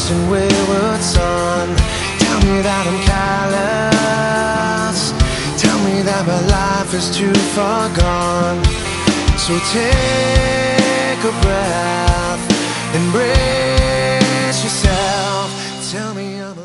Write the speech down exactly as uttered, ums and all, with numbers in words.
lost and wayward son. Tell me that I'm callous, tell me that my life is too far gone. So take a breath, embrace yourself. Tell me I'm